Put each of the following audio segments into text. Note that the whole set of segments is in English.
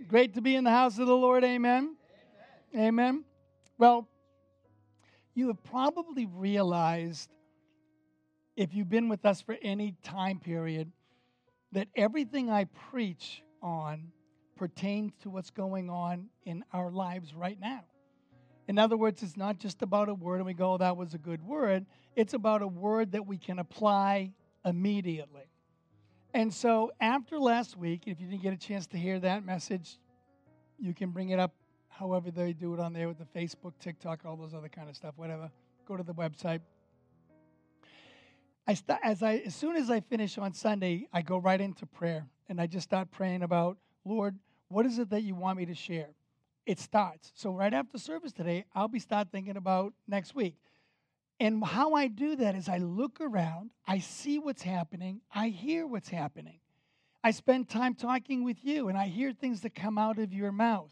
Great to be in the house of the Lord. Amen. Amen. Well, you have probably realized, if you've been with us for any time period, that everything I preach on pertains to what's going on in our lives right now. In other words, it's not just about a word and we go, oh, that was a good word. It's about a word that we can apply immediately. And so after last week, if you didn't get a chance to hear that message, you can bring it up however they do it on there with the Facebook, TikTok, all those other kind of stuff, whatever. Go to the website. As soon as I finish on Sunday, I go right into prayer. And I just start praying about, Lord, what is it that you want me to share? It starts. So right after service today, I'll start thinking about next week. And how I do that is I look around, I see what's happening, I hear what's happening. I spend time talking with you, and I hear things that come out of your mouth.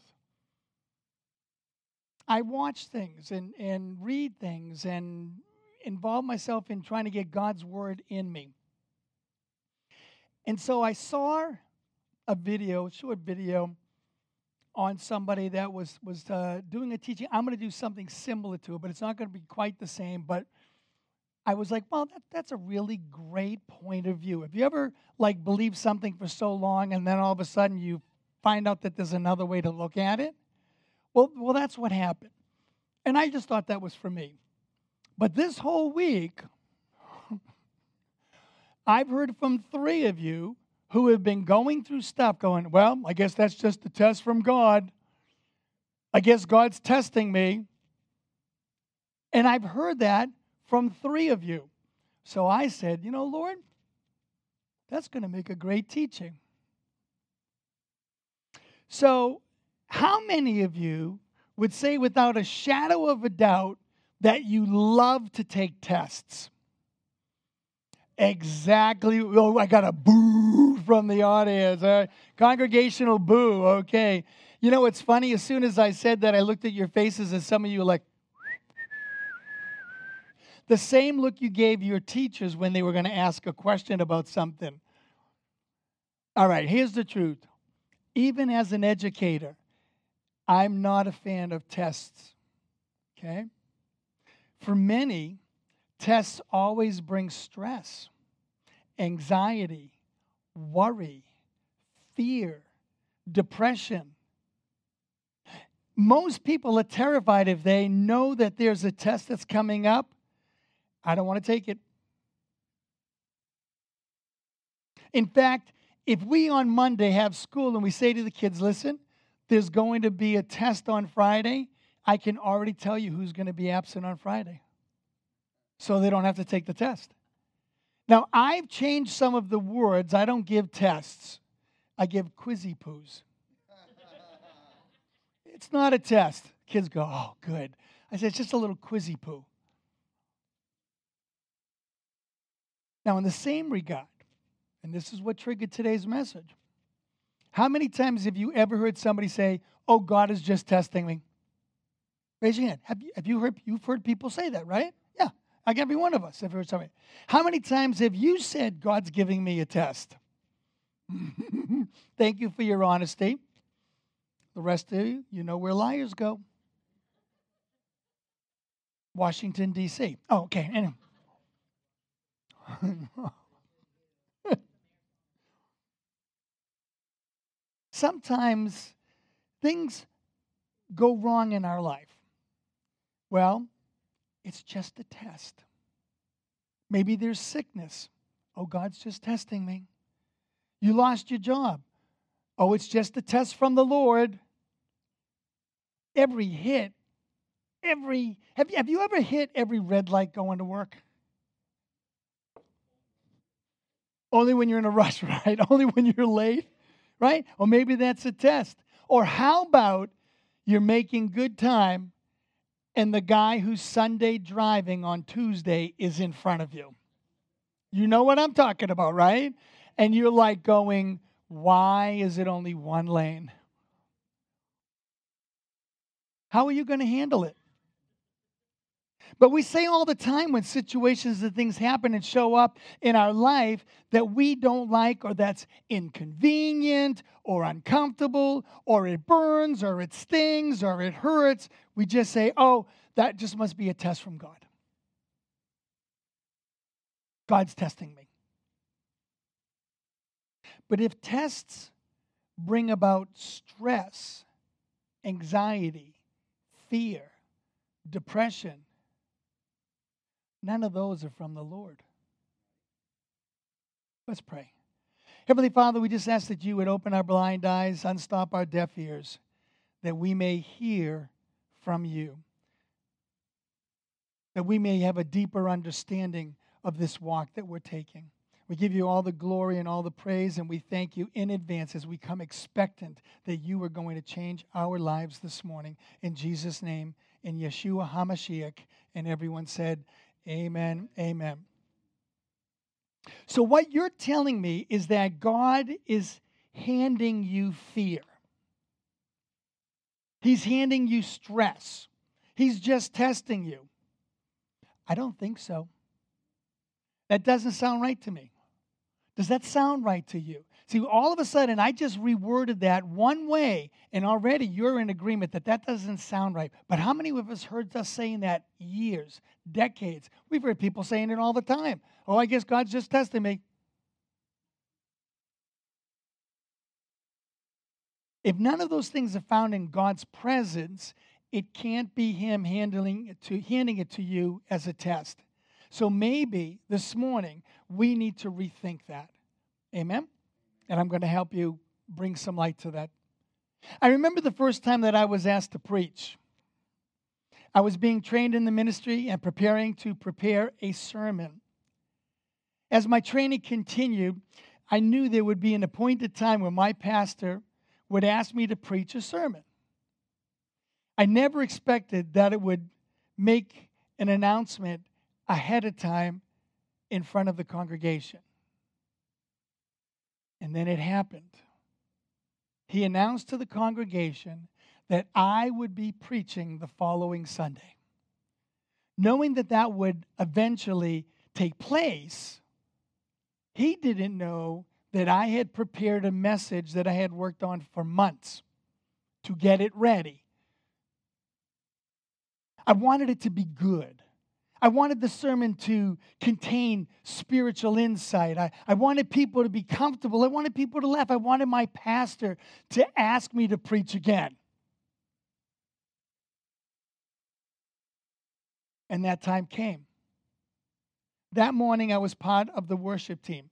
I watch things and read things and involve myself in trying to get God's word in me. And so I saw a short video, on somebody that was doing a teaching. I'm going to do something similar to it, but it's not going to be quite the same. But I was like, well, that's a really great point of view. Have you ever, believed something for so long and then all of a sudden you find out that there's another way to look at it? Well, that's what happened. And I just thought that was for me. But this whole week, I've heard from 3 of you who have been going through stuff going, well, I guess that's just a test from God. I guess God's testing me. And I've heard that from 3 of you. So I said, Lord, that's going to make a great teaching. So how many of you would say without a shadow of a doubt that you love to take tests? Exactly. Oh, I got a boo from the audience. Congregational boo. Okay. It's funny. As soon as I said that, I looked at your faces, and some of you were like, the same look you gave your teachers when they were going to ask a question about something. All right. Here's the truth. Even as an educator, I'm not a fan of tests. Okay? For many, tests always bring stress, anxiety, worry, fear, depression. Most people are terrified if they know that there's a test that's coming up. I don't want to take it. In fact, if we on Monday have school and we say to the kids, listen, there's going to be a test on Friday, I can already tell you who's going to be absent on Friday, so they don't have to take the test. Now, I've changed some of the words. I don't give tests. I give quizzy poos. It's not a test. Kids go, oh, good. I said, it's just a little quizzy poo. Now, in the same regard, and this is what triggered today's message, how many times have you ever heard somebody say, oh, God is just testing me? Raise your hand. You've heard people say that, right? Yeah. Like every one of us have heard somebody. How many times have you said, God's giving me a test? Thank you for your honesty. The rest of you, you know where liars go. Washington, D.C. Oh, okay. Anyway. Sometimes things go wrong in our life. Well, it's just a test. Maybe there's sickness. Oh, God's just testing me. You lost your job. Oh, it's just a test from the Lord. Every hit, have you ever hit every red light going to work? Only when you're in a rush, right? Only when you're late, right? Or maybe that's a test. Or how about you're making good time and the guy who's Sunday driving on Tuesday is in front of you? You know what I'm talking about, right? And you're like going, why is it only one lane? How are you going to handle it? But we say all the time when situations and things happen and show up in our life that we don't like, or that's inconvenient or uncomfortable, or it burns or it stings or it hurts, we just say, oh, that just must be a test from God. God's testing me. But if tests bring about stress, anxiety, fear, depression, none of those are from the Lord. Let's pray. Heavenly Father, we just ask that you would open our blind eyes, unstop our deaf ears, that we may hear from you, that we may have a deeper understanding of this walk that we're taking. We give you all the glory and all the praise, and we thank you in advance as we come expectant that you are going to change our lives this morning. In Jesus' name, in Yeshua HaMashiach, and everyone said, amen, amen. So what you're telling me is that God is handing you fear. He's handing you stress. He's just testing you. I don't think so. That doesn't sound right to me. Does that sound right to you? See, all of a sudden, I just reworded that one way, and already you're in agreement that that doesn't sound right. But how many of us heard us saying that years, decades? We've heard people saying it all the time. Oh, I guess God's just testing me. If none of those things are found in God's presence, it can't be Him handing it to you as a test. So maybe this morning we need to rethink that. Amen? And I'm going to help you bring some light to that. I remember the first time that I was asked to preach. I was being trained in the ministry and preparing to prepare a sermon. As my training continued, I knew there would be an appointed time when my pastor would ask me to preach a sermon. I never expected that it would make an announcement ahead of time in front of the congregation. And then it happened. He announced to the congregation that I would be preaching the following Sunday. Knowing that that would eventually take place, he didn't know that I had prepared a message that I had worked on for months to get it ready. I wanted it to be good. I wanted the sermon to contain spiritual insight. I wanted people to be comfortable. I wanted people to laugh. I wanted my pastor to ask me to preach again. And that time came. That morning, I was part of the worship team.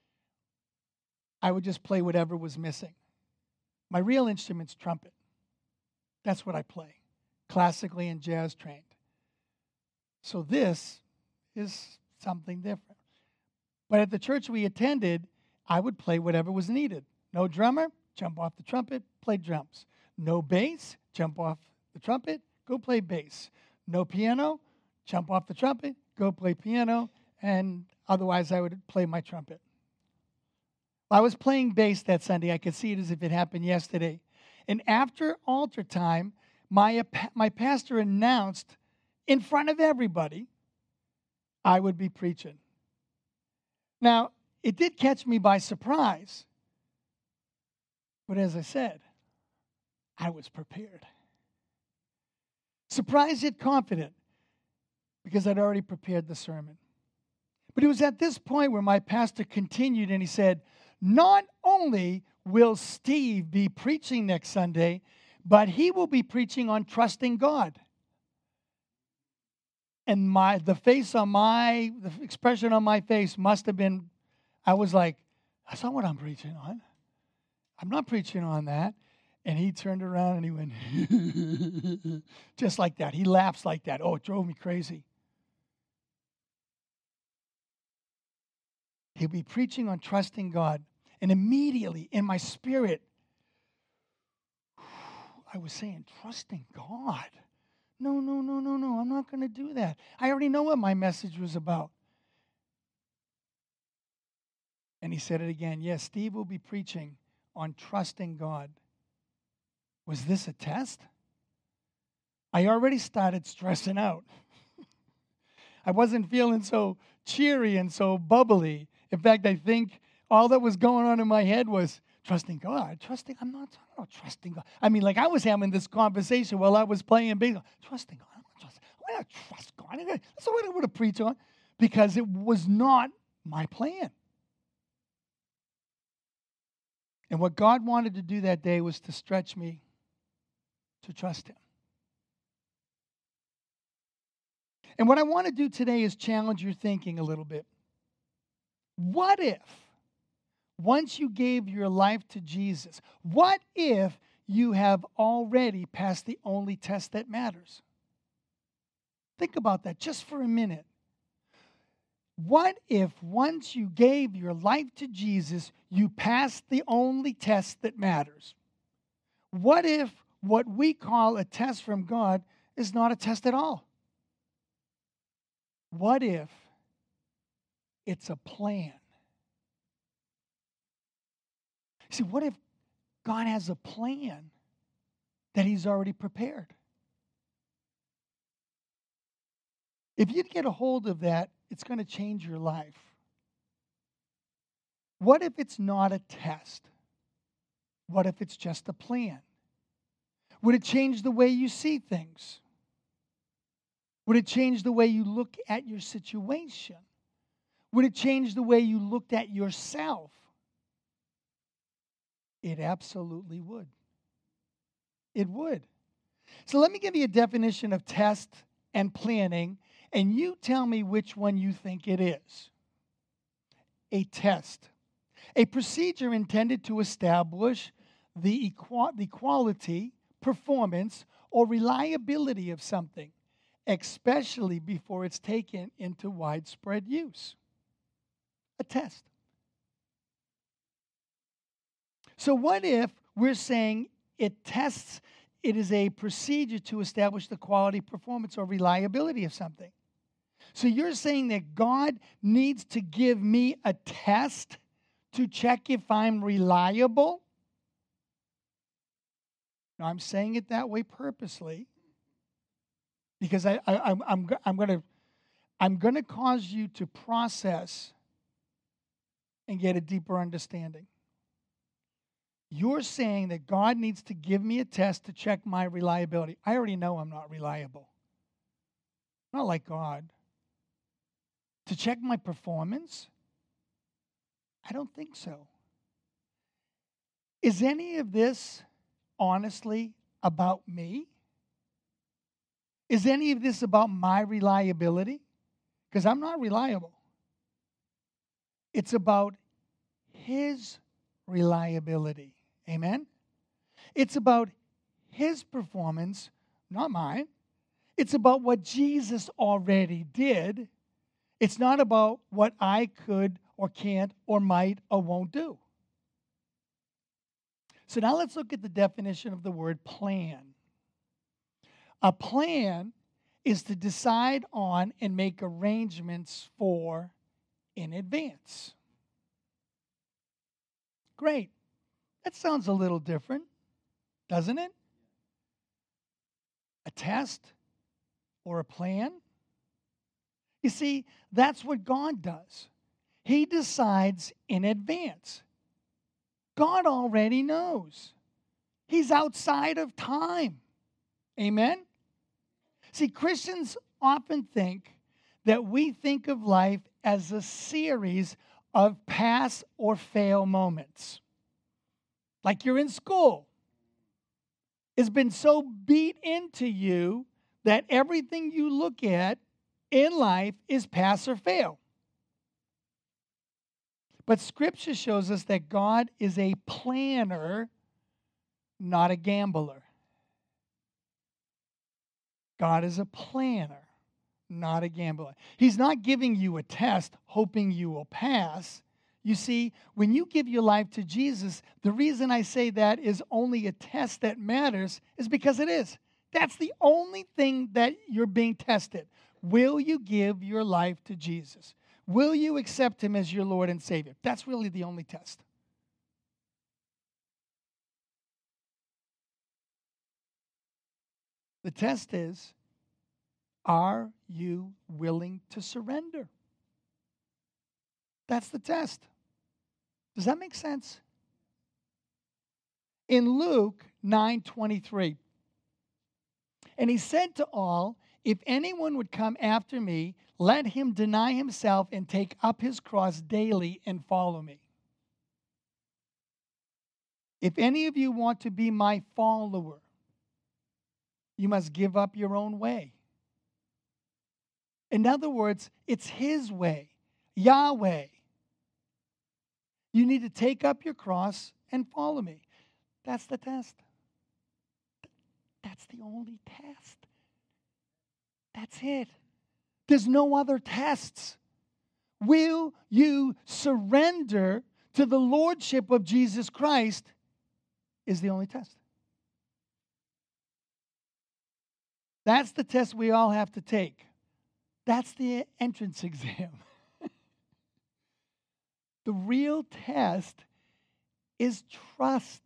I would just play whatever was missing. My real instrument's trumpet. That's what I play, classically and jazz trained. So this is something different. But at the church we attended, I would play whatever was needed. No drummer, jump off the trumpet, play drums. No bass, jump off the trumpet, go play bass. No piano, jump off the trumpet, go play piano, and otherwise I would play my trumpet. I was playing bass that Sunday. I could see it as if it happened yesterday. And after altar time, my pastor announced in front of everybody, I would be preaching. Now, it did catch me by surprise. But as I said, I was prepared. Surprised yet confident, because I'd already prepared the sermon. But it was at this point where my pastor continued and he said, not only will Steve be preaching next Sunday, but he will be preaching on trusting God. And the expression on my face must have been, I was like, that's not what I'm preaching on. I'm not preaching on that. And he turned around and he went, just like that. He laughs like that. Oh, it drove me crazy. He'll be preaching on trusting God. And immediately in my spirit, I was saying, trusting God. No, I'm not going to do that. I already know what my message was about. And he said it again. Yes, Steve will be preaching on trusting God. Was this a test? I already started stressing out. I wasn't feeling so cheery and so bubbly. In fact, I think all that was going on in my head was trusting God. I'm not talking about trusting God. I mean, like I was having this conversation while I was playing baseball. Trusting God. I'm not trust God. That's what I would have preached on because it was not my plan. And what God wanted to do that day was to stretch me to trust Him. And what I want to do today is challenge your thinking a little bit. What if, once you gave your life to Jesus, what if you have already passed the only test that matters? Think about that just for a minute. What if once you gave your life to Jesus, you passed the only test that matters? What if what we call a test from God is not a test at all? What if it's a plan? See, what if God has a plan that He's already prepared? If you get a hold of that, it's going to change your life. What if it's not a test? What if it's just a plan? Would it change the way you see things? Would it change the way you look at your situation? Would it change the way you looked at yourself? It absolutely would. It would. So let me give you a definition of test and planning, and you tell me which one you think it is. A test. A procedure intended to establish the quality, performance, or reliability of something, especially before it's taken into widespread use. A test. So what if we're saying it is a procedure to establish the quality, performance, or reliability of something? So you're saying that God needs to give me a test to check if I'm reliable? Now, I'm saying it that way purposely because I'm going to cause you to process and get a deeper understanding. You're saying that God needs to give me a test to check my reliability. I already know I'm not reliable. I'm not like God. To check my performance? I don't think so. Is any of this honestly about me? Is any of this about my reliability? Because I'm not reliable. It's about His reliability. Amen? It's about His performance, not mine. It's about what Jesus already did. It's not about what I could or can't or might or won't do. So now let's look at the definition of the word plan. A plan is to decide on and make arrangements for in advance. Great. That sounds a little different, doesn't it? A test or a plan? You see, that's what God does. He decides in advance. God already knows. He's outside of time. Amen? See, Christians often think that we think of life as a series of pass or fail moments. Like you're in school. It's been so beat into you that everything you look at in life is pass or fail. But Scripture shows us that God is a planner, not a gambler. God is a planner, not a gambler. He's not giving you a test hoping you will pass. You see, when you give your life to Jesus, the reason I say that is only a test that matters is because it is. That's the only thing that you're being tested. Will you give your life to Jesus? Will you accept Him as your Lord and Savior? That's really the only test. The test is, Are you willing to surrender? That's the test. Does that make sense? In Luke 9:23, and he said to all, if anyone would come after me, let him deny himself and take up his cross daily and follow me. If any of you want to be my follower, you must give up your own way. In other words, it's his way, Yahweh. You need to take up your cross and follow me. That's the test. That's the only test. That's it. There's no other tests. Will you surrender to the lordship of Jesus Christ is the only test. That's the test we all have to take. That's the entrance exam. The real test is trust.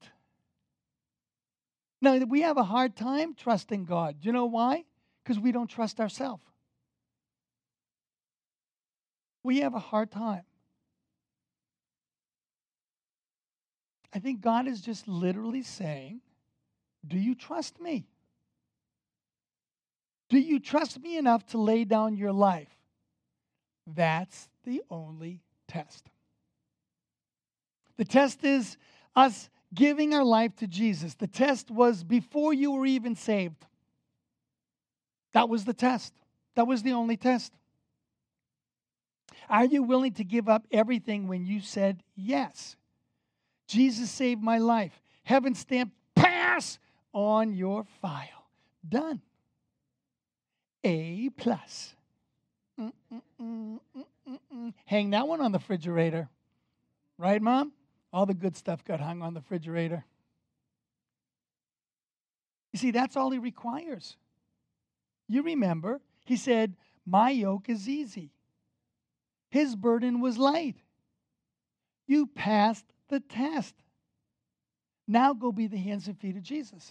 Now, we have a hard time trusting God. Do you know why? Because we don't trust ourselves. We have a hard time. I think God is just literally saying, do you trust me? Do you trust me enough to lay down your life? That's the only test. The test is us giving our life to Jesus. The test was before you were even saved. That was the test. That was the only test. Are you willing to give up everything when you said yes? Jesus saved my life. Heaven stamp, pass on your file. Done. A+. Hang that one on the refrigerator. Right, Mom? All the good stuff got hung on the refrigerator. You see, that's all he requires. You remember, he said, my yoke is easy. His burden was light. You passed the test. Now go be the hands and feet of Jesus.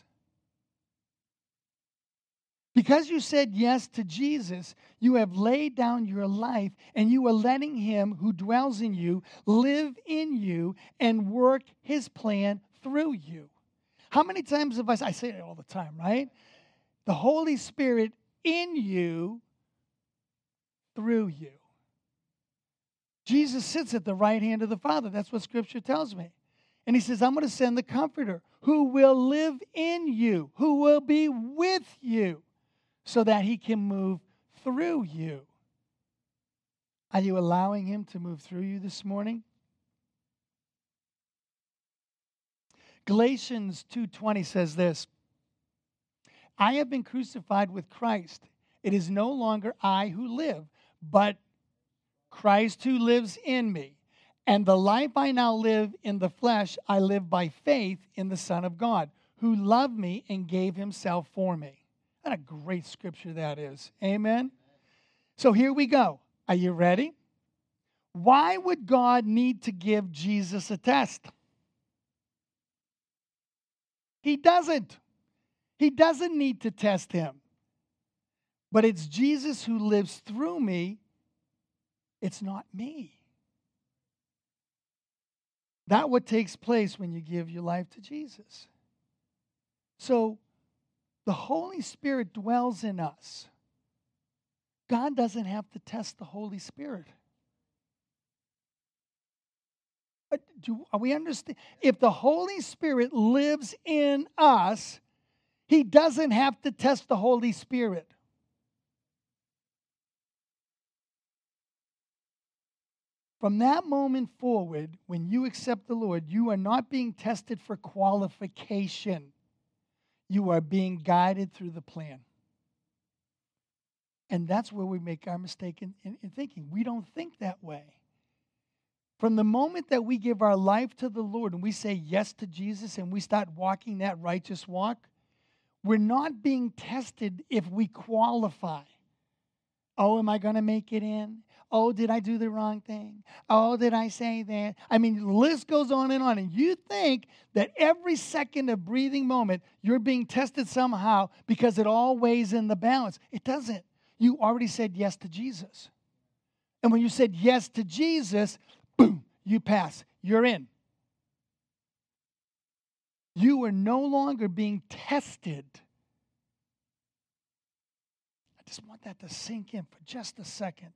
Because you said yes to Jesus, you have laid down your life and you are letting him who dwells in you live in you and work his plan through you. How many times have I say it all the time, right? The Holy Spirit in you, through you. Jesus sits at the right hand of the Father. That's what Scripture tells me. And he says, I'm going to send the Comforter who will live in you, who will be with you, so that he can move through you. Are you allowing him to move through you this morning? Galatians 2:20 says this, I have been crucified with Christ. It is no longer I who live, but Christ who lives in me. And the life I now live in the flesh, I live by faith in the Son of God, who loved me and gave himself for me. What a great scripture that is. Amen? So here we go. Are you ready? Why would God need to give Jesus a test? He doesn't. He doesn't need to test him. But it's Jesus who lives through me. It's not me. That's what takes place when you give your life to Jesus. So, the Holy Spirit dwells in us. God doesn't have to test the Holy Spirit. Are we understand? If the Holy Spirit lives in us, he doesn't have to test the Holy Spirit. From that moment forward, when you accept the Lord, you are not being tested for qualification. You are being guided through the plan. And that's where we make our mistake in thinking. We don't think that way. From the moment that we give our life to the Lord and we say yes to Jesus and we start walking that righteous walk, we're not being tested if we qualify. Oh, am I going to make it in? Oh, did I do the wrong thing? Oh, did I say that? I mean, the list goes on. And you think that every second of breathing moment, you're being tested somehow because it all weighs in the balance. It doesn't. You already said yes to Jesus. And when you said yes to Jesus, boom, you pass. You're in. You are no longer being tested. I just want that to sink in for just a second.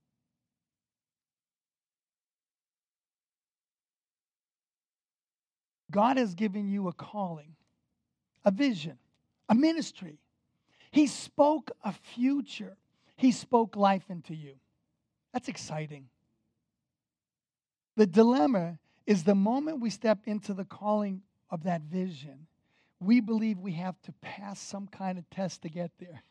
God has given you a calling, a vision, a ministry. He spoke a future. He spoke life into you. That's exciting. The dilemma is the moment we step into the calling of that vision, we believe we have to pass some kind of test to get there.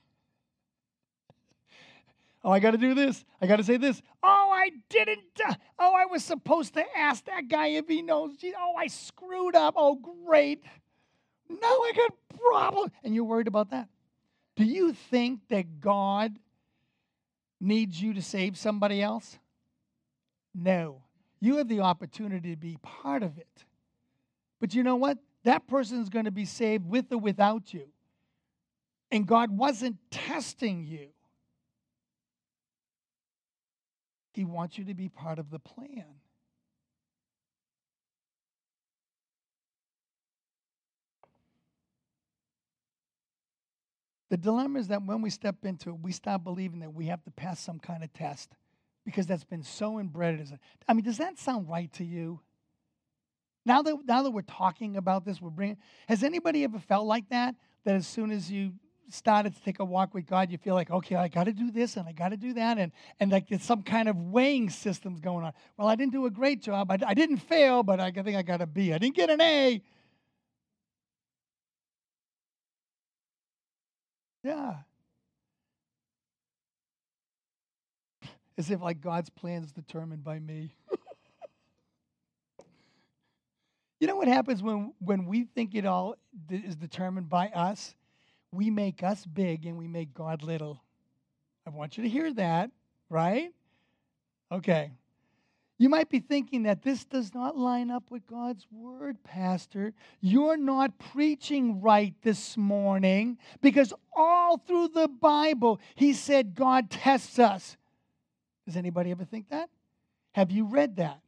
Oh, I got to do this. I got to say this. Oh, I didn't. Oh, I was supposed to ask that guy if he knows. Oh, I screwed up. Oh, great. Now I got problems. And you're worried about that. Do you think that God needs you to save somebody else? No. You have the opportunity to be part of it. But you know what? That person is going to be saved with or without you. And God wasn't testing you. He wants you to be part of the plan. The dilemma is that when we step into it, we stop believing that we have to pass some kind of test because that's been so inbred. Does that sound right to you? Now that we're talking about this, has anybody ever felt like that? That as soon as you started to take a walk with God, you feel like, okay, I got to do this and I got to do that, and like there's some kind of weighing systems going on. Well, I didn't do a great job. I didn't fail, but I think I got a B. I didn't get an A. Yeah. As if like God's plan is determined by me. You know what happens when we think it all is determined by us? We make us big and we make God little. I want you to hear that, right? Okay. You might be thinking that this does not line up with God's word, Pastor. You're not preaching right this morning because all through the Bible, he said God tests us. Does anybody ever think that? Have you read that?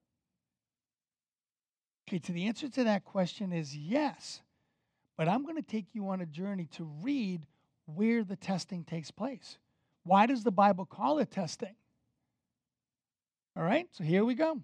Okay, so the answer to that question is yes. But I'm going to take you on a journey to read where the testing takes place. Why does the Bible call it testing? All right, so here we go.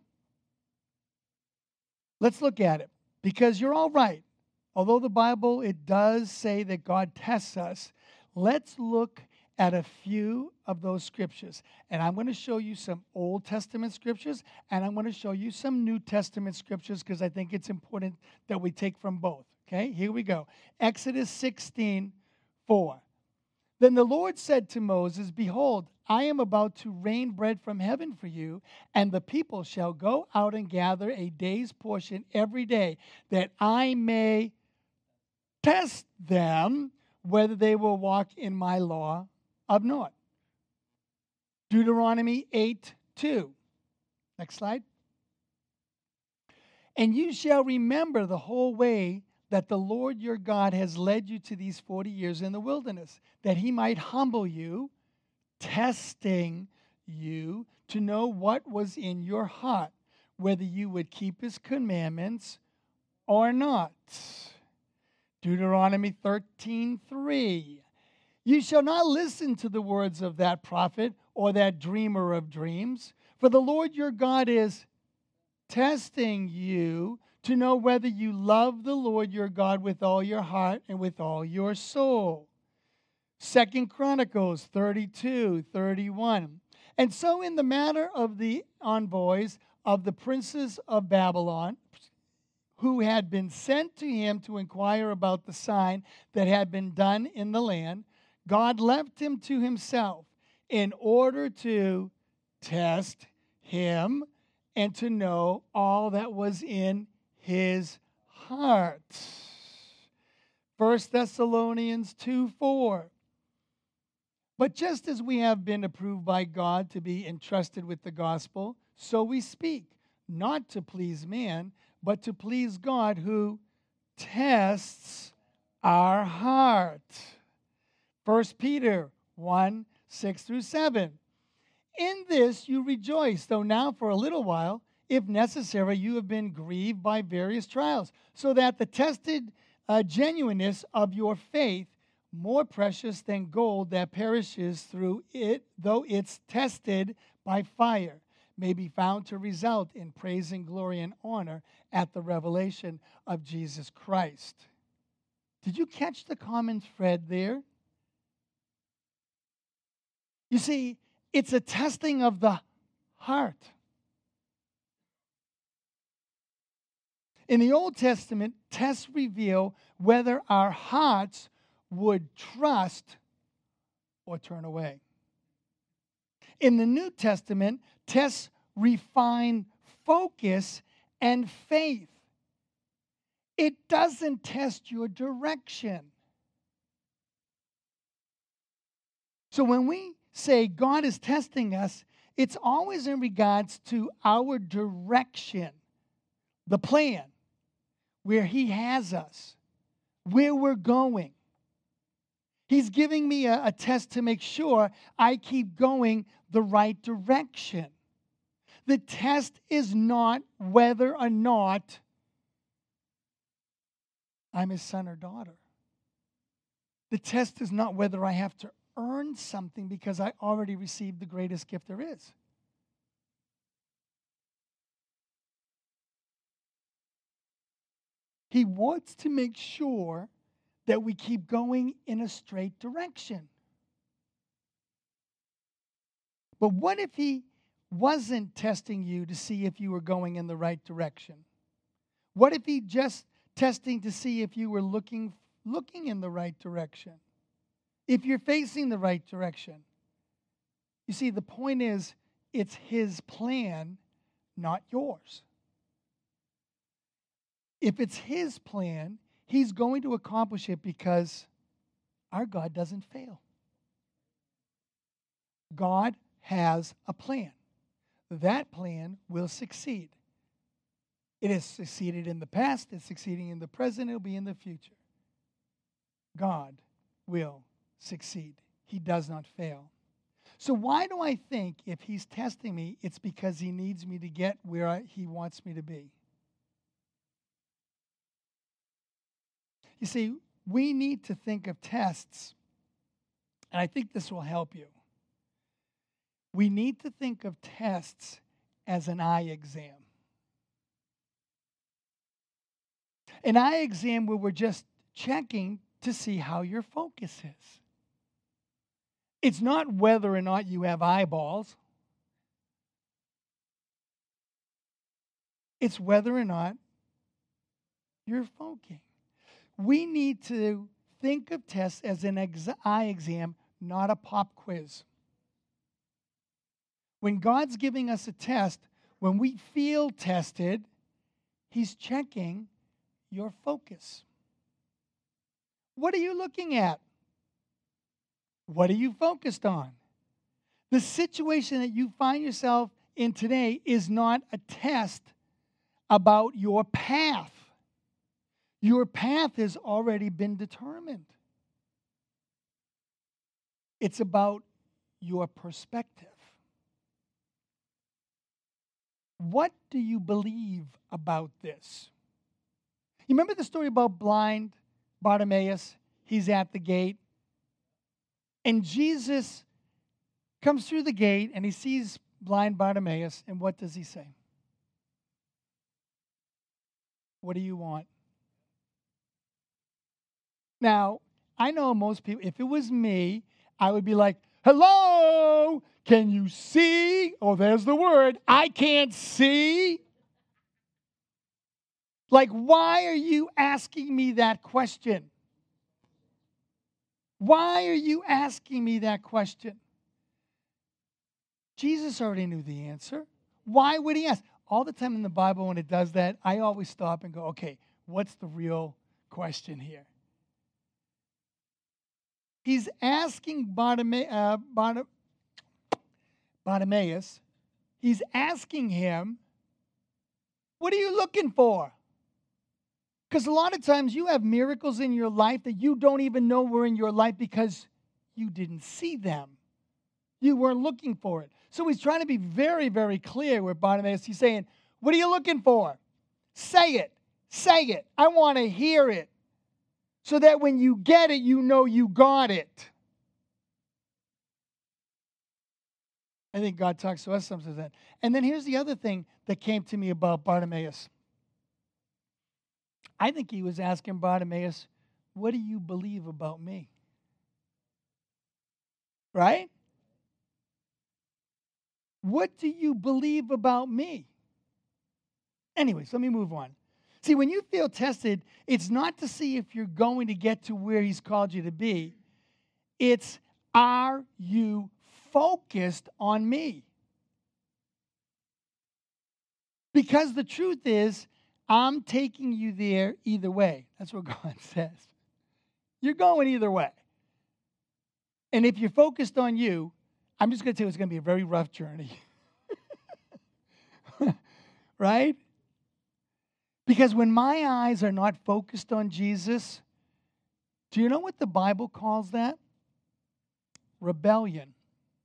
Let's look at it. Because you're all right. Although the Bible, it does say that God tests us, let's look at a few of those scriptures. And I'm going to show you some Old Testament scriptures, and I'm going to show you some New Testament scriptures because I think it's important that we take from both. Okay, here we go. Exodus 16:4. Then the Lord said to Moses, behold, I am about to rain bread from heaven for you, and the people shall go out and gather a day's portion every day, that I may test them whether they will walk in my law or not. Deuteronomy 8:2. Next slide. And you shall remember the whole way that the Lord your God has led you to these 40 years in the wilderness, that he might humble you, testing you to know what was in your heart, whether you would keep his commandments or not. Deuteronomy 13:3. You shall not listen to the words of that prophet or that dreamer of dreams, for the Lord your God is testing you to know whether you love the Lord your God with all your heart and with all your soul. 2 Chronicles 32:31. And so in the matter of the envoys of the princes of Babylon, who had been sent to him to inquire about the sign that had been done in the land, God left him to himself in order to test him and to know all that was in his heart. 1 Thessalonians 2:4. But just as we have been approved by God to be entrusted with the gospel, so we speak, not to please man, but to please God who tests our heart. 1 Peter 1, 6 through 7. In this you rejoice, though now for a little while, if necessary, you have been grieved by various trials, so that the tested genuineness of your faith, more precious than gold that perishes through it, though it's tested by fire, may be found to result in praise and glory and honor at the revelation of Jesus Christ. Did you catch the common thread there? You see, it's a testing of the heart. In the Old Testament, tests reveal whether our hearts would trust or turn away. In the New Testament, tests refine focus and faith. It doesn't test your direction. So when we say God is testing us, it's always in regards to our direction, the plan, where He has us, where we're going. He's giving me a test to make sure I keep going the right direction. The test is not whether or not I'm His son or daughter. The test is not whether I have to earn something because I already received the greatest gift there is. He wants to make sure that we keep going in a straight direction. But what if He wasn't testing you to see if you were going in the right direction? What if He just testing to see if you were looking in the right direction? If you're facing the right direction? You see, the point is, it's His plan, not yours. If it's His plan, He's going to accomplish it because our God doesn't fail. God has a plan. That plan will succeed. It has succeeded in the past, it's succeeding in the present, it'll be in the future. God will succeed. He does not fail. So why do I think if He's testing me, it's because He needs me to get where He wants me to be? You see, we need to think of tests, and I think this will help you. We need to think of tests as an eye exam. An eye exam where we're just checking to see how your focus is. It's not whether or not you have eyeballs. It's whether or not you're focusing. We need to think of tests as an eye exam, not a pop quiz. When God's giving us a test, when we feel tested, He's checking your focus. What are you looking at? What are you focused on? The situation that you find yourself in today is not a test about your path. Your path has already been determined. It's about your perspective. What do you believe about this? You remember the story about blind Bartimaeus? He's at the gate. And Jesus comes through the gate and He sees blind Bartimaeus. And what does He say? What do you want? Now, I know most people, if it was me, I would be like, hello, can you see? Oh, there's the word. I can't see. Like, why are you asking me that question? Why are you asking me that question? Jesus already knew the answer. Why would He ask? All the time in the Bible when it does that, I always stop and go, okay, what's the real question here? He's asking Bartimaeus, He's asking him, what are you looking for? Because a lot of times you have miracles in your life that you don't even know were in your life because you didn't see them. You weren't looking for it. So he's trying to be very, very clear with Bartimaeus. He's saying, what are you looking for? Say it. Say it. I want to hear it. So that when you get it, you know you got it. I think God talks to us sometimes that. And then here's the other thing that came to me about Bartimaeus. I think he was asking Bartimaeus, what do you believe about me? Right? What do you believe about me? Anyways, let me move on. See, when you feel tested, it's not to see if you're going to get to where he's called you to be. It's, are you focused on me? Because the truth is, I'm taking you there either way. That's what God says. You're going either way. And if you're focused on you, I'm just going to tell you it's going to be a very rough journey. Right? Because when my eyes are not focused on Jesus, do you know what the Bible calls that? Rebellion.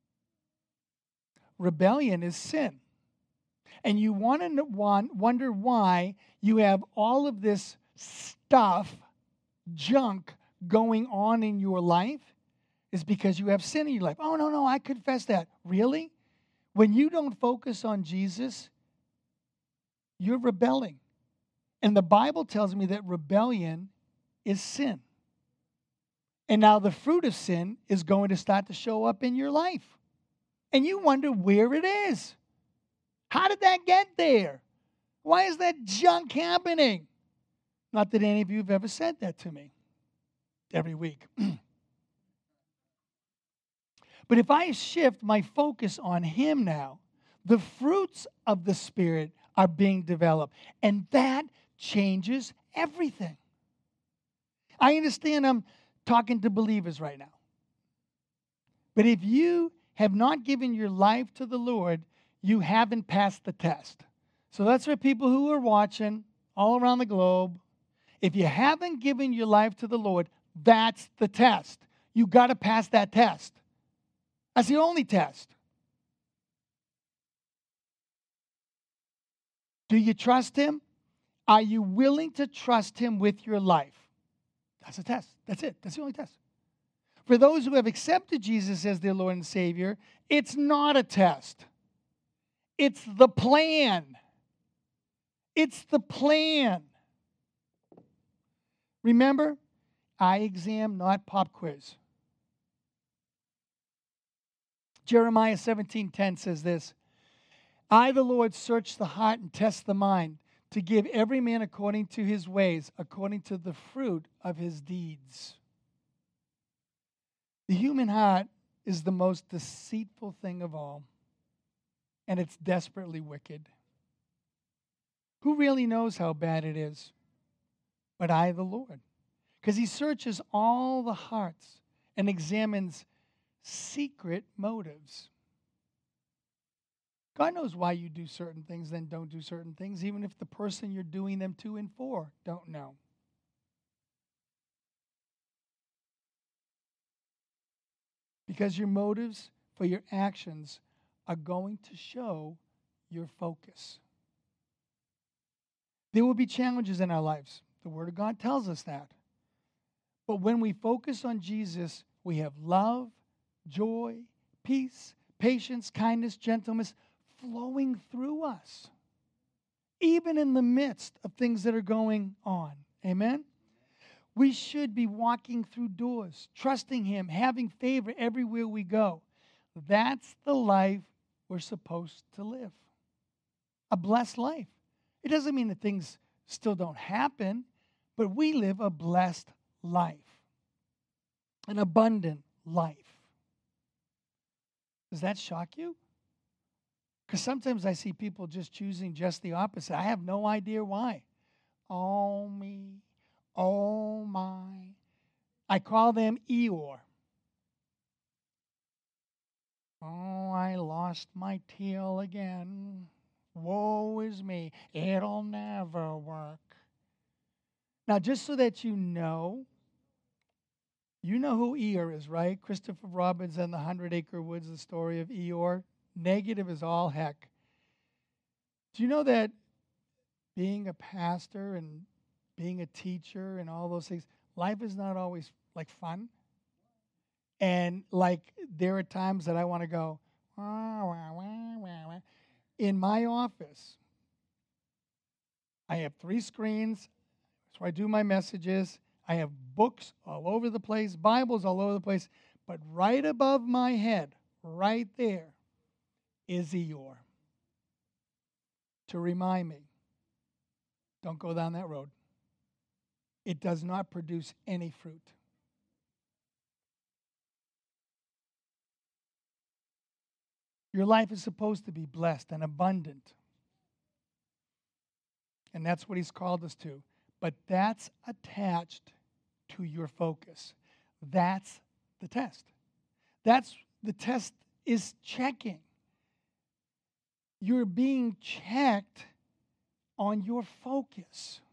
Rebellion is sin. And you want to wonder why you have all of this stuff, junk going on in your life, is because you have sin in your life. Oh, no, I confess that. Really? When you don't focus on Jesus, you're rebelling. And the Bible tells me that rebellion is sin. And now the fruit of sin is going to start to show up in your life. And you wonder where it is. How did that get there? Why is that junk happening? Not that any of you have ever said that to me every week. But if I shift my focus on Him now, the fruits of the Spirit are being developed. And that changes everything. I understand I'm talking to believers right now. But if you have not given your life to the Lord, you haven't passed the test. So that's for people who are watching all around the globe. If you haven't given your life to the Lord, that's the test. You got to pass that test. That's the only test. Do you trust Him? Are you willing to trust Him with your life? That's a test. That's it. That's the only test. For those who have accepted Jesus as their Lord and Savior, it's not a test. It's the plan. It's the plan. Remember, eye exam, not pop quiz. Jeremiah 17:10 says this, I, the Lord, search the heart and test the mind, to give every man according to his ways, according to the fruit of his deeds. The human heart is the most deceitful thing of all, and it's desperately wicked. Who really knows how bad it is? But I, the Lord. Because He searches all the hearts and examines secret motives. God knows why you do certain things, then don't do certain things, even if the person you're doing them to and for don't know. Because your motives for your actions are going to show your focus. There will be challenges in our lives. The Word of God tells us that. But when we focus on Jesus, we have love, joy, peace, patience, kindness, gentleness flowing through us, even in the midst of things that are going on. Amen? We should be walking through doors, trusting Him, having favor everywhere we go. That's the life we're supposed to live. A blessed life. It doesn't mean that things still don't happen, but we live a blessed life, an abundant life. Does that shock you? Because sometimes I see people just choosing just the opposite. I have no idea why. Oh, me. Oh, my. I call them Eeyore. Oh, I lost my tail again. Woe is me. It'll never work. Now, just so that you know, You know who Eeyore is, right? Christopher Robins and the 100-Acre Woods, the story of Eeyore. Negative as all heck. Do you know that being a pastor and being a teacher and all those things, life is not always like fun? And like there are times that I want to go, wah, wah, wah, wah, wah. In my office, I have 3 screens. That's where I do my messages. I have books all over the place, Bibles all over the place. But right above my head, right there, is Eeyore. To remind me, don't go down that road. It does not produce any fruit. Your life is supposed to be blessed and abundant. And that's what he's called us to. But that's attached to your focus. That's the test. That's the test is checking. You're being checked on your focus.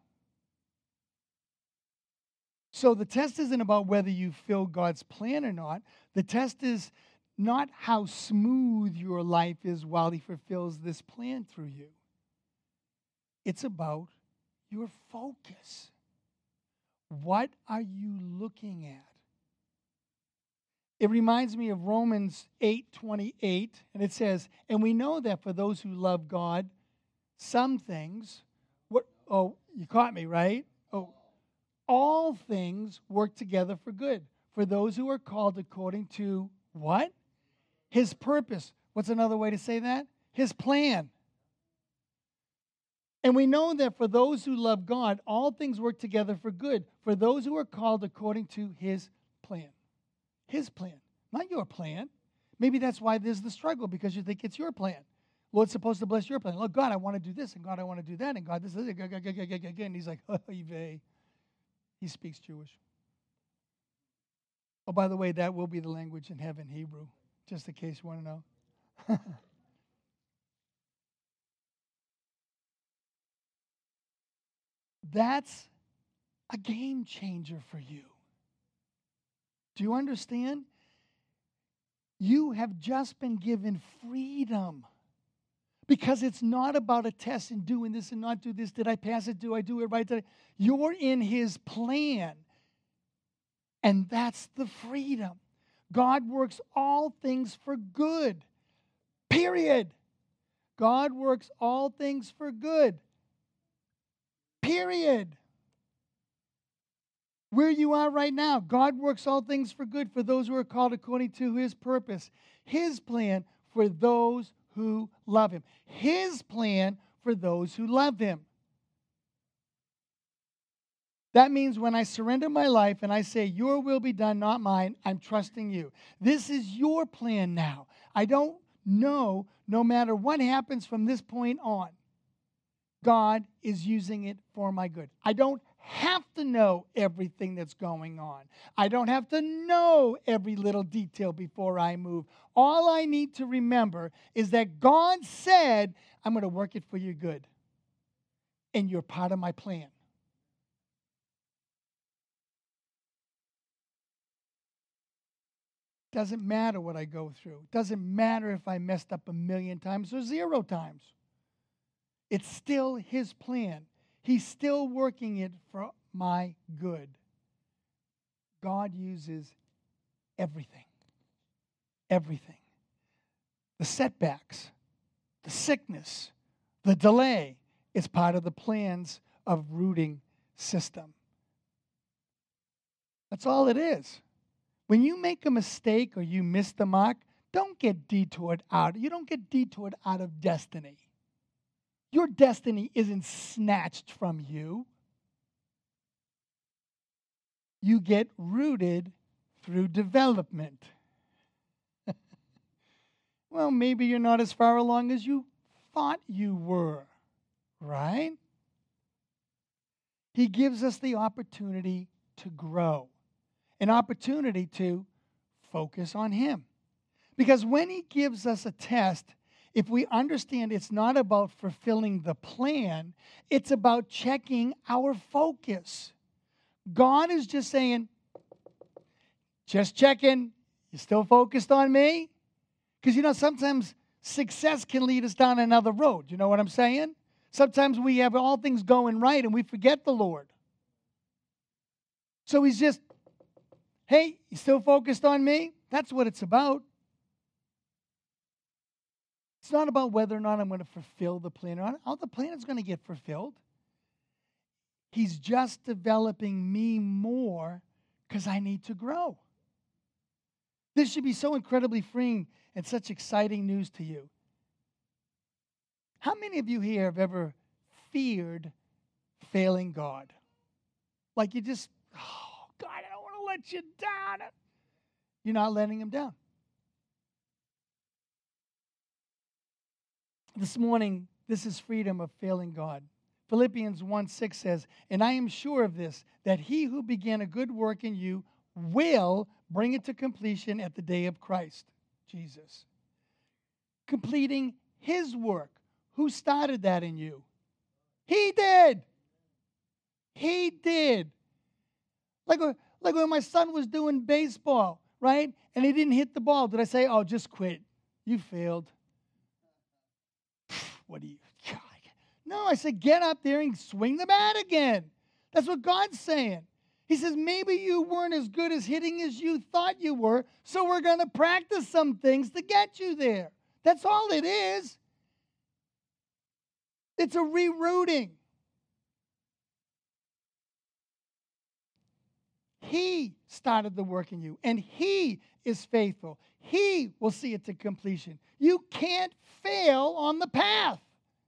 So the test isn't about whether you fill God's plan or not. The test is not how smooth your life is while he fulfills this plan through you. It's about your focus. What are you looking at? It reminds me of Romans 8:28, and it says, and we know that for those who love God, some things, you caught me, right? All things work together for good, for those who are called according to what? His purpose. What's another way to say that? His plan. And we know that for those who love God, all things work together for good, for those who are called according to his plan. His plan, not your plan. Maybe that's why there's the struggle, because you think it's your plan. Lord's supposed to bless your plan. Look, God, I want to do this, and God, I want to do that, and God, this is it. And he's like, oh, Yvette. He speaks Jewish. Oh, by the way, that will be the language in heaven, Hebrew, just in case you want to know. That's a game changer for you. Do you understand? You have just been given freedom. Because it's not about a test and doing this and not do this. Did I pass it? Do I do it right? You're in his plan. And that's the freedom. God works all things for good. Period. God works all things for good. Period. Where you are right now, God works all things for good for those who are called according to his purpose. His plan for those who love him. His plan for those who love him. That means when I surrender my life and I say, your will be done, not mine, I'm trusting you. This is your plan now. I don't know, no matter what happens from this point on, God is using it for my good. I don't have to know everything that's going on. I don't have to know every little detail before I move. All I need to remember is that God said, I'm going to work it for your good. And you're part of my plan. Doesn't matter what I go through. Doesn't matter if I messed up 1,000,000 times or 0 times. It's still his plan. He's still working it for my good. God uses everything. Everything. The setbacks, the sickness, the delay is part of the plan's of rooting system. That's all it is. When you make a mistake or you miss the mark, don't get detoured out. You don't get detoured out of destiny. Your destiny isn't snatched from you. You get rooted through development. Well, maybe you're not as far along as you thought you were, right? He gives us the opportunity to grow, an opportunity to focus on him. Because when he gives us a test, if we understand it's not about fulfilling the plan, it's about checking our focus. God is just saying, Just checking. You still focused on me? Because, sometimes success can lead us down another road. You know what I'm saying? Sometimes we have all things going right and we forget the Lord. So he's just, hey, you still focused on me? That's what it's about. It's not about whether or not I'm going to fulfill the plan or not. Oh, the plan is going to get fulfilled. He's just developing me more because I need to grow. This should be so incredibly freeing and such exciting news to you. How many of you here have ever feared failing God? Like you just, oh, God, I don't want to let you down. You're not letting him down. This morning, this is freedom of failing God. Philippians 1:6 says, and I am sure of this, that he who began a good work in you will bring it to completion at the day of Christ, Jesus. Completing his work. Who started that in you? He did. He did. Like when my son was doing baseball, right? And he didn't hit the ball. Did I say, oh, just quit? You failed. What do you? God. No, I said, get up there and swing the bat again. That's what God's saying. He says, maybe you weren't as good as hitting as you thought you were, so we're going to practice some things to get you there. That's all it is. It's a rerouting. He started the work in you, and he is faithful. He will see it to completion. You can't fail on the path.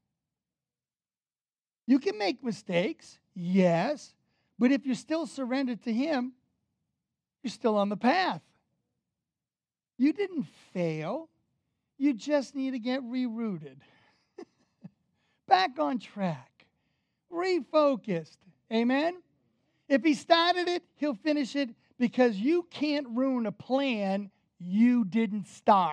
You can make mistakes, yes, but if you're still surrendered to him, you're still on the path. You didn't fail. You just need to get rerouted. Back on track. Refocused. Amen? If he started it, he'll finish it because you can't ruin a plan you didn't start.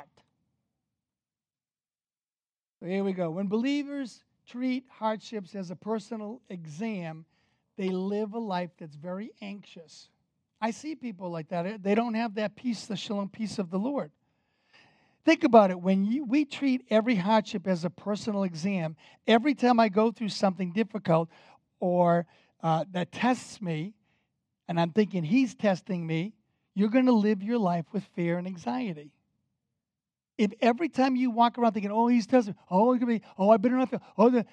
So here we go. When believers treat hardships as a personal exam, they live a life that's very anxious. I see people like that. They don't have that peace, the shalom peace of the Lord. Think about it. When we treat every hardship as a personal exam, every time I go through something difficult or that tests me, and I'm thinking he's testing me, you're going to live your life with fear and anxiety. If every time you walk around thinking, oh, he's testing me, oh, it's going to be, oh, I better not fail,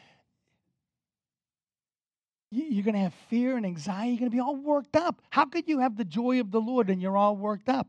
you're going to have fear and anxiety. You're going to be all worked up. How could you have the joy of the Lord and you're all worked up?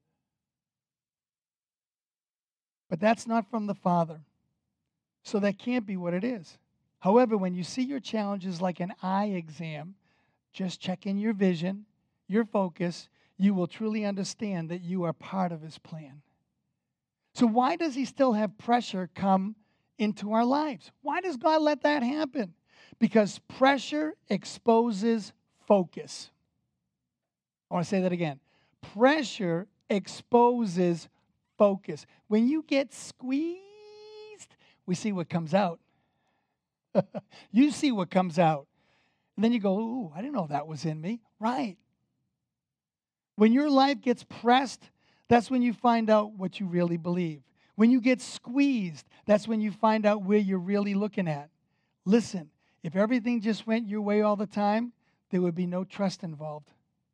But that's not from the Father. So that can't be what it is. However, when you see your challenges like an eye exam, just check in your vision, your focus, you will truly understand that you are part of his plan. So why does he still have pressure come into our lives? Why does God let that happen? Because pressure exposes focus. I want to say that again. Pressure exposes focus. When you get squeezed, we see what comes out. You see what comes out. And then you go, ooh, I didn't know that was in me. Right. When your life gets pressed, that's when you find out what you really believe. When you get squeezed, that's when you find out where you're really looking at. Listen, if everything just went your way all the time, there would be no trust involved.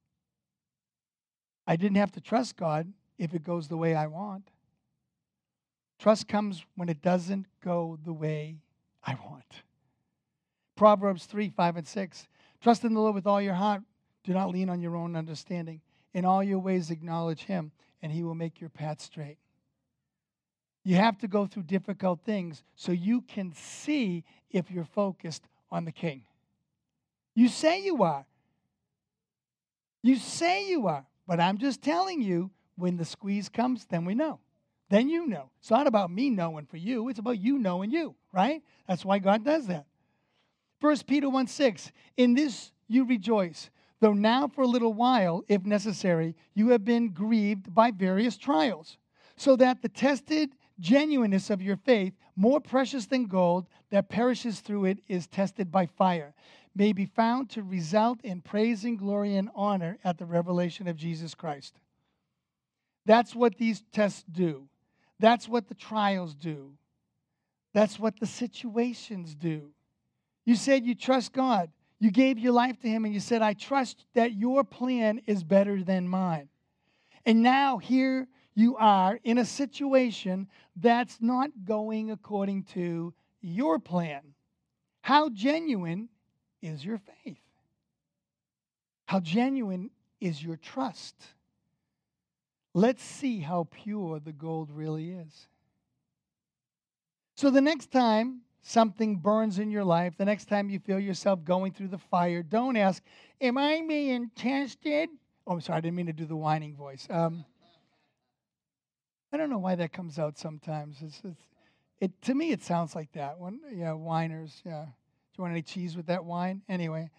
I didn't have to trust God if it goes the way I want. Trust comes when it doesn't go the way I want. Proverbs 3:5-6. Trust in the Lord with all your heart. Do not lean on your own understanding. In all your ways acknowledge him, and he will make your path straight. You have to go through difficult things so you can see if you're focused on the King. You say you are. You say you are. But I'm just telling you, when the squeeze comes, then we know. Then you know. It's not about me knowing for you. It's about you knowing you, right? That's why God does that. 1 Peter 1:6, in this you rejoice, though now for a little while, if necessary, you have been grieved by various trials, so that the tested genuineness of your faith, more precious than gold that perishes through it, is tested by fire, may be found to result in praise and glory and honor at the revelation of Jesus Christ. That's what these tests do. That's what the trials do. That's what the situations do. You said you trust God. You gave your life to Him and you said, I trust that your plan is better than mine. And now here you are in a situation that's not going according to your plan. How genuine is your faith? How genuine is your trust? Let's see how pure the gold really is. So the next time something burns in your life, the next time you feel yourself going through the fire, don't ask, am I being tested? Oh, I'm sorry, I didn't mean to do the whining voice. I don't know why that comes out sometimes. To me, it sounds like that. Whiners, yeah. Do you want any cheese with that wine? Anyway.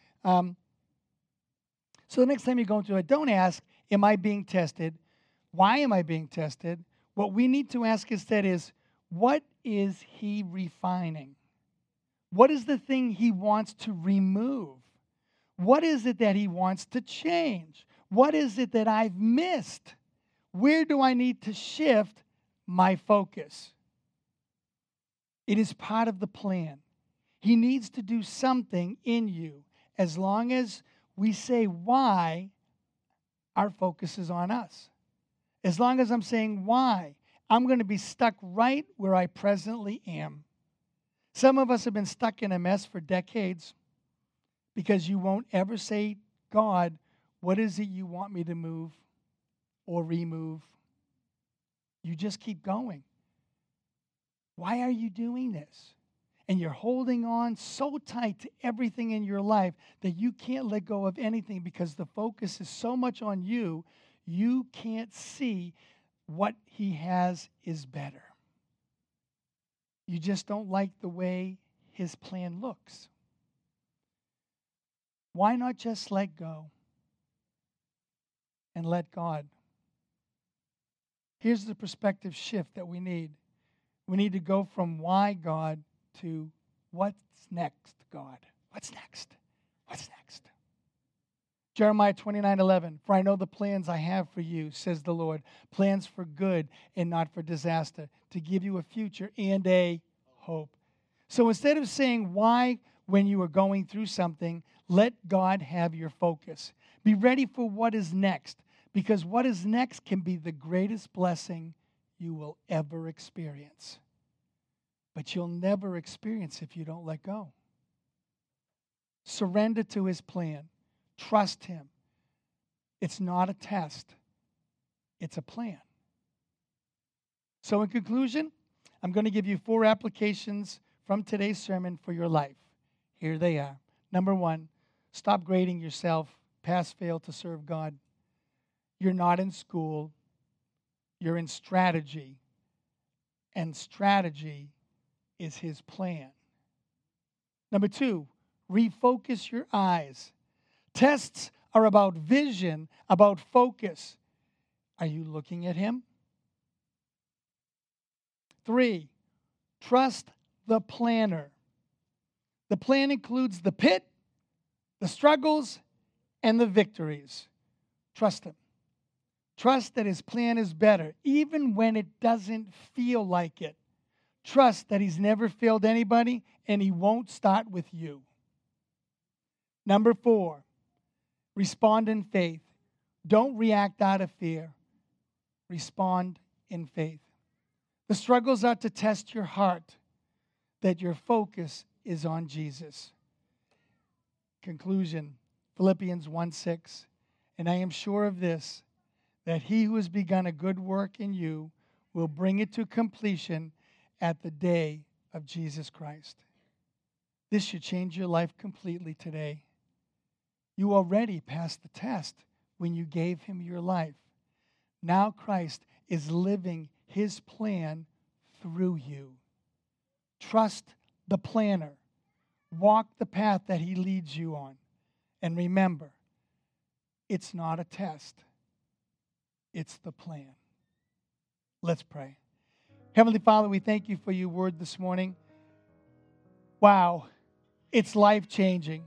So the next time you're going through it, don't ask, am I being tested? Why am I being tested? What we need to ask instead is, what is He refining? What is the thing He wants to remove? What is it that He wants to change? What is it that I've missed? Where do I need to shift my focus? It is part of the plan. He needs to do something in you. As long as we say why, our focus is on us. As long as I'm saying why, I'm going to be stuck right where I presently am. Some of us have been stuck in a mess for decades because you won't ever say, God, what is it you want me to move or remove? You just keep going. Why are you doing this? And you're holding on so tight to everything in your life that you can't let go of anything because the focus is so much on you, you can't see what He has is better. You just don't like the way His plan looks. Why not just let go and let God? Here's the perspective shift that we need. We need to go from why God to what's next, God. What's next? What's next? Jeremiah 29:11, for I know the plans I have for you, says the Lord, plans for good and not for disaster, to give you a future and a hope. So instead of saying why when you are going through something, let God have your focus. Be ready for what is next, because what is next can be the greatest blessing you will ever experience. But you'll never experience if you don't let go. Surrender to His plan. Trust Him. It's not a test. It's a plan. So in conclusion, I'm going to give you 4 applications from today's sermon for your life. Here they are. Number 1, stop grading yourself, pass, fail to serve God. You're not in school. You're in strategy. And strategy is His plan. Number 2, refocus your eyes. Tests are about vision, about focus. Are you looking at Him? 3, trust the planner. The plan includes the pit, the struggles, and the victories. Trust Him. Trust that His plan is better, even when it doesn't feel like it. Trust that He's never failed anybody, and He won't start with you. Number 4, respond in faith. Don't react out of fear. Respond in faith. The struggles are to test your heart, that your focus is on Jesus. Conclusion, Philippians 1:6. And I am sure of this, that He who has begun a good work in you will bring it to completion at the day of Jesus Christ. This should change your life completely today. You already passed the test when you gave Him your life. Now Christ is living His plan through you. Trust the planner. Walk the path that He leads you on. And remember, it's not a test. It's the plan. Let's pray. Heavenly Father, we thank You for Your word this morning. Wow, it's life-changing.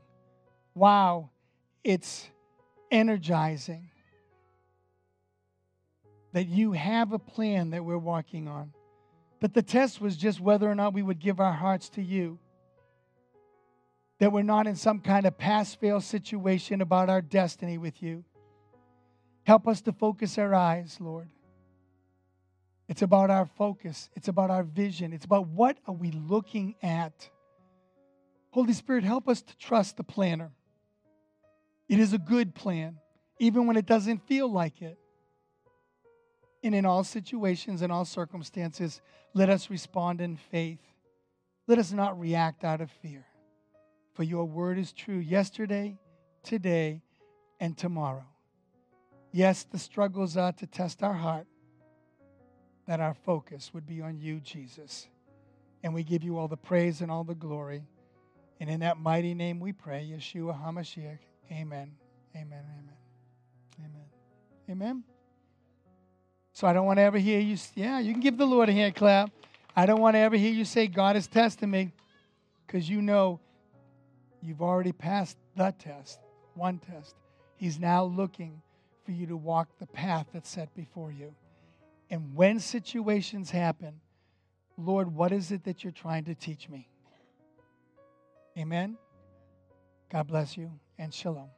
Wow, it's energizing. that you have a plan that we're walking on. That the test was just whether or not we would give our hearts to you. That we're not in some kind of pass-fail situation about our destiny with you. Help us to focus our eyes, Lord. It's about our focus. It's about our vision. It's about what are we looking at. Holy Spirit, help us to trust the planner. It is a good plan, even when it doesn't feel like it. And in all situations and all circumstances, let us respond in faith. Let us not react out of fear. For your word is true yesterday, today, and tomorrow. Yes, the struggles are to test our heart, that our focus would be on you, Jesus. And we give you all the praise and all the glory. And in that mighty name we pray, Yeshua HaMashiach. Amen. Amen. Amen. Amen. Amen. So I don't want to ever hear you, you can give the Lord a hand clap. I don't want to ever hear you say, God is testing me, because you know you've already passed the test, one test. He's now looking for you to walk the path that's set before you. And when situations happen, Lord, what is it that you're trying to teach me? Amen. God bless you and shalom.